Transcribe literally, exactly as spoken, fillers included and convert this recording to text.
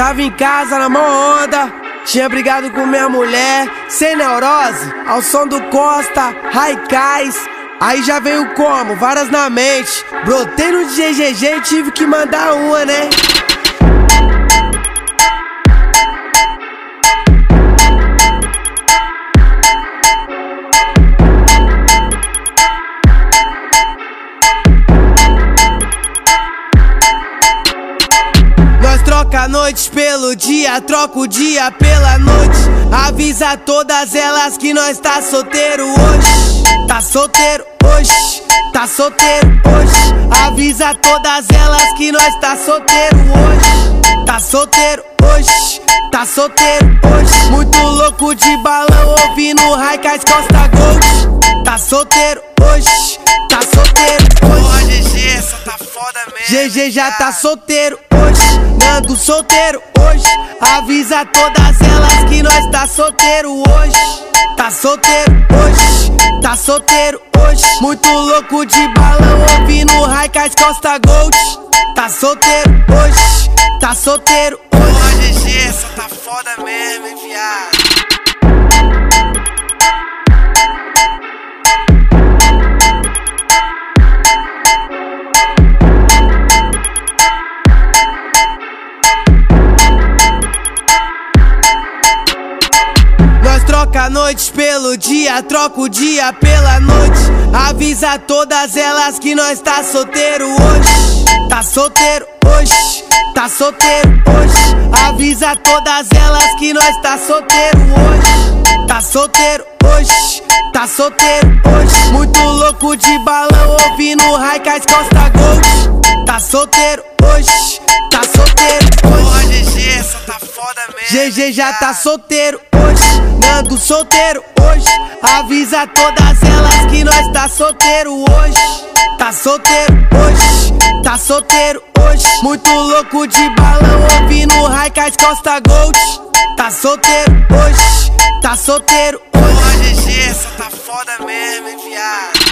Tava em casa na mó onda, tinha brigado com minha mulher, sem neurose, ao som do Costa, Raikais. Aí já veio como? Várias na mente. Brotei no D J G G e tive que mandar uma, né? Nós troca noites pelo dia, troca o dia pela noite. Avisa todas elas que nós tá solteiro hoje. Tá solteiro hoje, tá solteiro hoje. Avisa todas elas que nós tá solteiro hoje. Tá solteiro hoje, tá solteiro hoje. Muito louco de balão ouvindo Raikais Costa Gold. Tá solteiro hoje, tá solteiro hoje. Porra, G G, essa tá foda mesmo. G G já tá solteiro hoje, Nando solteiro hoje. Avisa todas elas que nós tá solteiro hoje. Tá solteiro hoje, tá solteiro hoje. Muito louco de balão ouvindo Raikais Costa Gold. Tá solteiro hoje, tá solteiro hoje. Porra, G G, essa tá foda mesmo, hein, viado. Troca noites pelo dia, troca o dia pela noite. Avisa todas elas que nós tá solteiro hoje. Tá solteiro hoje, tá solteiro hoje. Avisa todas elas que nós tá solteiro hoje. Tá solteiro hoje, tá solteiro hoje. Muito louco de balão ouvindo Raikais Costa Gold. Tá solteiro hoje, tá solteiro hoje. Porra, G G, essa tá foda mesmo. G G já tá solteiro hoje, Nando solteiro hoje. Avisa todas elas que nós tá solteiro hoje. Tá solteiro hoje, tá solteiro hoje. Muito louco de balão ouvindo Raikais Costa Gold. Tá solteiro hoje, tá solteiro hoje. Porra, G G, essa tá foda mesmo, hein, viado.